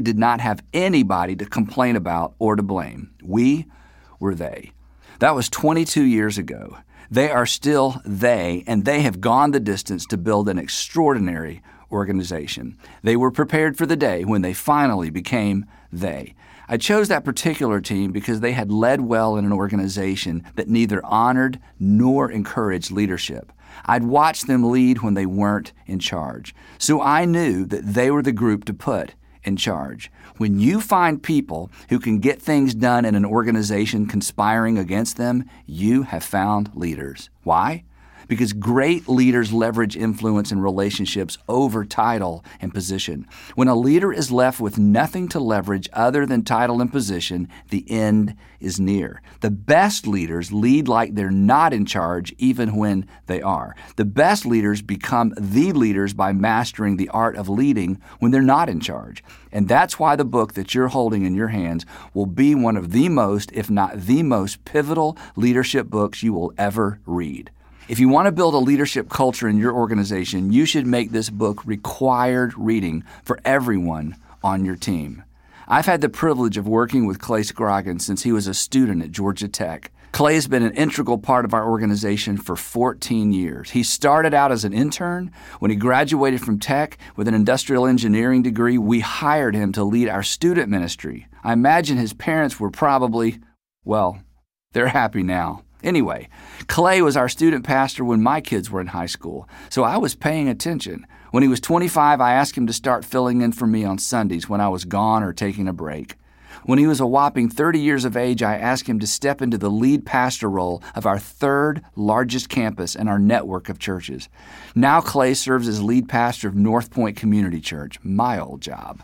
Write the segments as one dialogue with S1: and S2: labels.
S1: did not have anybody to complain about or to blame. We were they. That was 22 years ago. They are still they, and they have gone the distance to build an extraordinary organization. They were prepared for the day when they finally became they. I chose that particular team because they had led well in an organization that neither honored nor encouraged leadership. I'd watched them lead when they weren't in charge, so I knew that they were the group to put in charge. When you find people who can get things done in an organization conspiring against them, you have found leaders. Why? Because great leaders leverage influence and relationships over title and position. When a leader is left with nothing to leverage other than title and position, the end is near. The best leaders lead like they're not in charge even when they are. The best leaders become the leaders by mastering the art of leading when they're not in charge. And that's why the book that you're holding in your hands will be one of the most, if not the most, pivotal leadership books you will ever read. If you want to build a leadership culture in your organization, you should make this book required reading for everyone on your team. I've had the privilege of working with Clay Scroggins since he was a student at Georgia Tech. Clay has been an integral part of our organization for 14 years. He started out as an intern. When he graduated from Tech with an industrial engineering degree, we hired him to lead our student ministry. I imagine his parents were probably, well, they're happy now. Anyway, Clay was our student pastor when my kids were in high school, so I was paying attention. When he was 25, I asked him to start filling in for me on Sundays when I was gone or taking a break. When he was a whopping 30 years of age, I asked him to step into the lead pastor role of our third largest campus and our network of churches. Now Clay serves as lead pastor of North Point Community Church, my old job.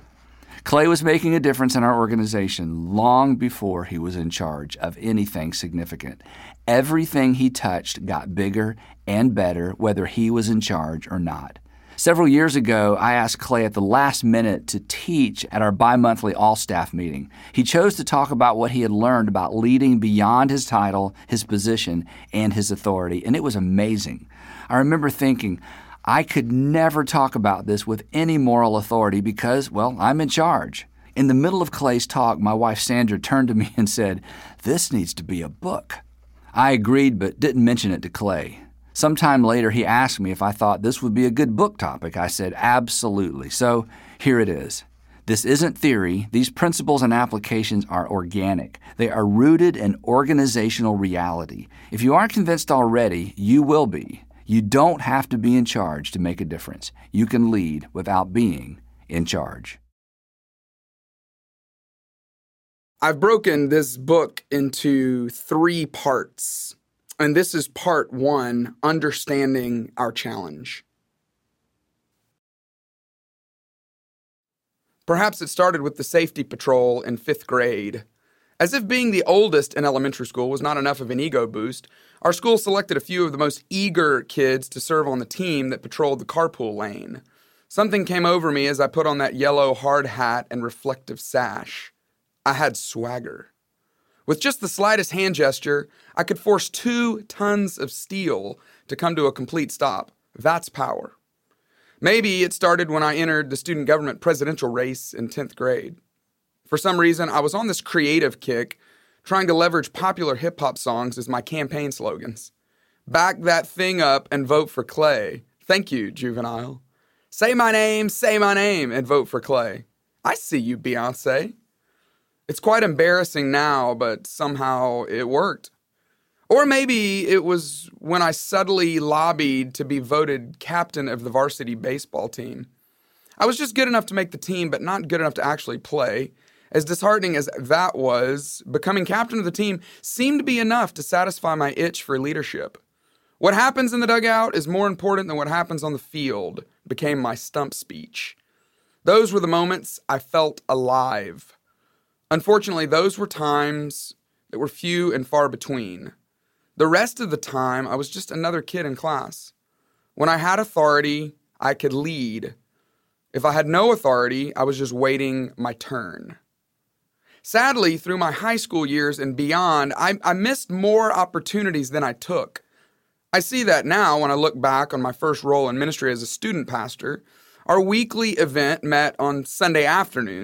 S1: Clay was making a difference in our organization long before he was in charge of anything significant. Everything he touched got bigger and better, whether he was in charge or not. Several years ago, I asked Clay at the last minute to teach at our bi-monthly all-staff meeting. He chose to talk about what he had learned about leading beyond his title, his position, and his authority, and it was amazing. I remember thinking, I could never talk about this with any moral authority because, well, I'm in charge. In the middle of Clay's talk, my wife Sandra turned to me and said, "This needs to be a book." I agreed but didn't mention it to Clay. Sometime later, he asked me if I thought this would be a good book topic. I said, absolutely. So here it is. This isn't theory. These principles and applications are organic. They are rooted in organizational reality. If you aren't convinced already, you will be. You don't have to be in charge to make a difference. You can lead without being in charge.
S2: I've broken this book into 3 parts, and this is part 1, understanding our challenge. Perhaps it started with the safety patrol in 5th grade. As if being the oldest in elementary school was not enough of an ego boost, our school selected a few of the most eager kids to serve on the team that patrolled the carpool lane. Something came over me as I put on that yellow hard hat and reflective sash. I had swagger. With just the slightest hand gesture, I could force 2 tons of steel to come to a complete stop. That's power. Maybe it started when I entered the student government presidential race in 10th grade. For some reason, I was on this creative kick, trying to leverage popular hip-hop songs as my campaign slogans. Back that thing up and vote for Clay. Thank you, Juvenile. Say my name, and vote for Clay. I see you, Beyonce. It's quite embarrassing now, but somehow it worked. Or maybe it was when I subtly lobbied to be voted captain of the varsity baseball team. I was just good enough to make the team, but not good enough to actually play. As disheartening as that was, becoming captain of the team seemed to be enough to satisfy my itch for leadership. What happens in the dugout is more important than what happens on the field, became my stump speech. Those were the moments I felt alive. Unfortunately, those were times that were few and far between. The rest of the time, I was just another kid in class. When I had authority, I could lead. If I had no authority, I was just waiting my turn. Sadly, through my high school years and beyond, I missed more opportunities than I took. I see that now when I look back on my first role in ministry as a student pastor. Our weekly event met on Sunday afternoon.